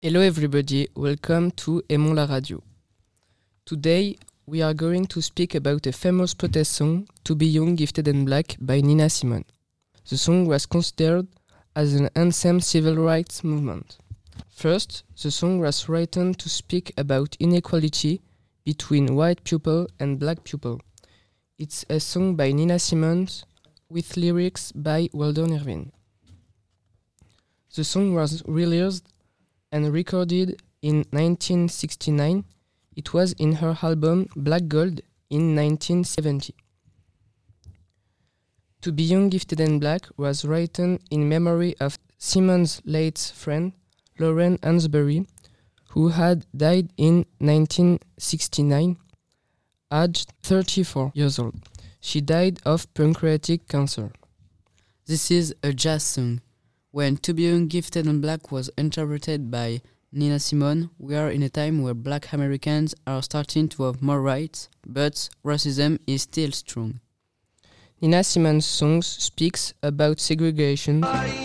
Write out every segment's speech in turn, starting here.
Hello everybody, welcome to Aimons la radio. Today we are going to speak about a famous protest song, To Be Young, Gifted and Black by Nina Simone. The song was considered as an anthem civil rights movement. First, the song was written to speak about inequality between white people and black people. It's a song by Nina Simone with lyrics by Weldon Irvine. The song was released and recorded in 1969. It was in her album Black Gold in 1970. To Be Young, Gifted and Black was written in memory of Simone's late friend, Lauren Hansberry, who had died in 1969, aged 34 years old. She died of pancreatic cancer. This is a jazz song. When To Be Young, Gifted and Black was interpreted by Nina Simone, we are in a time where black Americans are starting to have more rights, but racism is still strong. Nina Simone's songs speaks about segregation.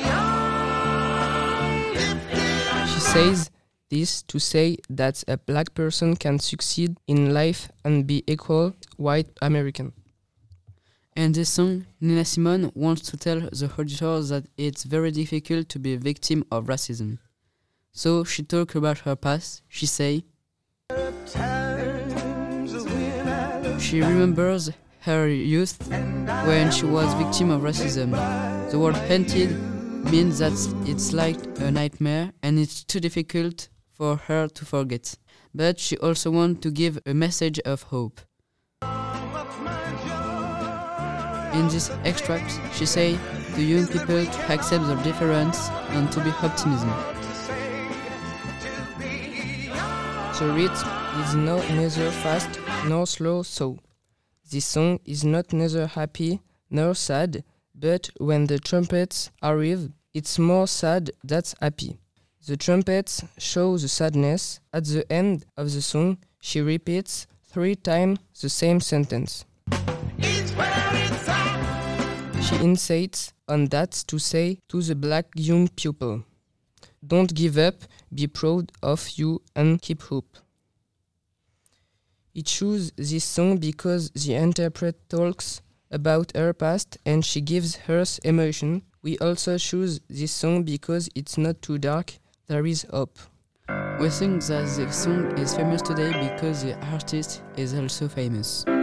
She says this to say that a black person can succeed in life and be equal white American. In this song, Nina Simone wants to tell the auditor that it's very difficult to be a victim of racism. So she talks about her past. She says she remembers her youth when she was victim of racism. The word "haunted" means that it's like a nightmare and it's too difficult for her to forget. But she also wants to give a message of hope. In this extract, she says to young people to accept their difference and to be optimism. The rhythm is neither fast nor slow, so this song is not neither happy nor sad, but when the trumpets arrive, it's more sad than happy. The trumpets show the sadness. At the end of the song, she repeats 3 times the same sentence. She insists on that to say to the black young people, don't give up, be proud of you and keep hope. It chose this song because the interpreter talks about her past and she gives her emotion. We also choose this song because it's not too dark, there is hope. We think that the song is famous today because the artist is also famous.